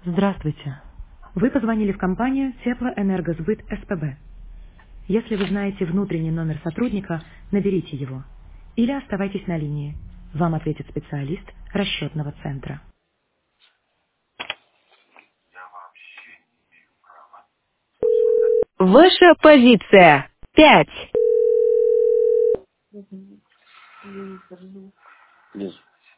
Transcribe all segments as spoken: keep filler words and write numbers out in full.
Здравствуйте. Вы позвонили в компанию Теплоэнергосбыт СПБ. Если вы знаете внутренний номер сотрудника, наберите его. Или оставайтесь на линии. Вам ответит специалист расчетного центра. Ваша позиция. Пять. Без.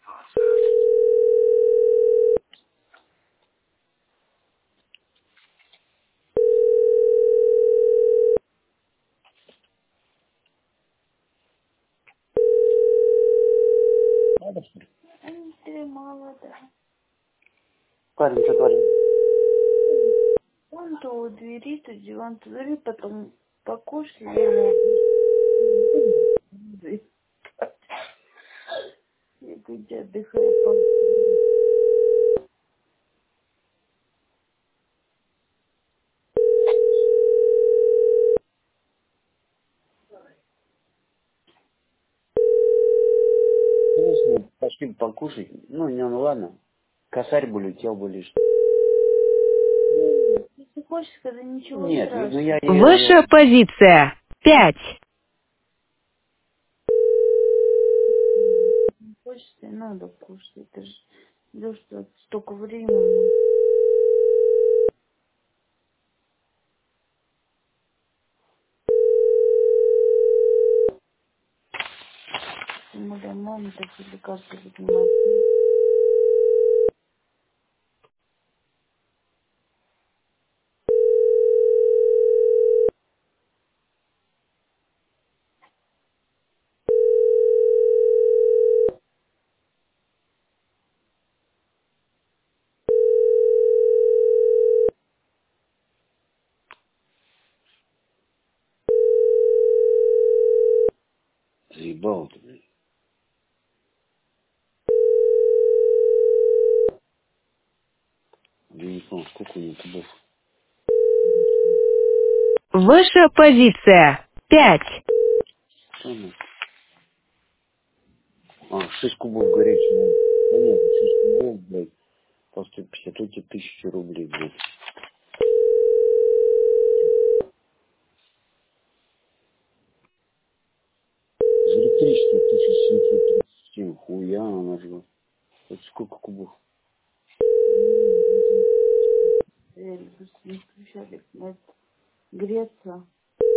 Надо, что ли? Ты молодая. Парень, что творит? Он то у двери, то диван, то двери, потом покушали ему. Я говорю, иди отдыхай. Конечно, пошли покушать. Ну, не, ну ладно. Косарь бы улетел бы лишь. Если хочешь, когда ничего Нет, ну страшного. я Ваша ее... позиция. Пять. Не хочешь, тебе надо кушать. Это же идешь что столько времени. Ему да, мама такие лекарства принимает. Заебал ты, блядь. Я не понял, сколько у него кубов. Ваша позиция. Пять. Что она? А, шесть кубов горячего. Понятно, шесть кубов, блядь. По сто пятьдесят, эти тысячи рублей, блядь. За электричество тысяча семьсот тридцать семь. Хуя она жила. Это сколько кубов? Я люблю не включали. Греться.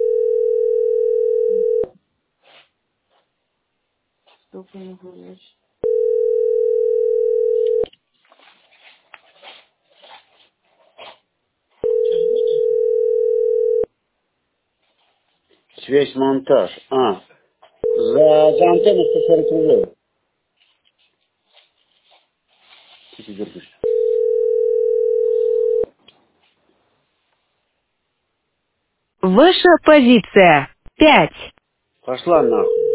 Столько не гуляешь. Связь, монтаж. А, за, за антенну сто сорок рублей. Ты дергаешься. Ваша позиция. Пять. Пошла нахуй.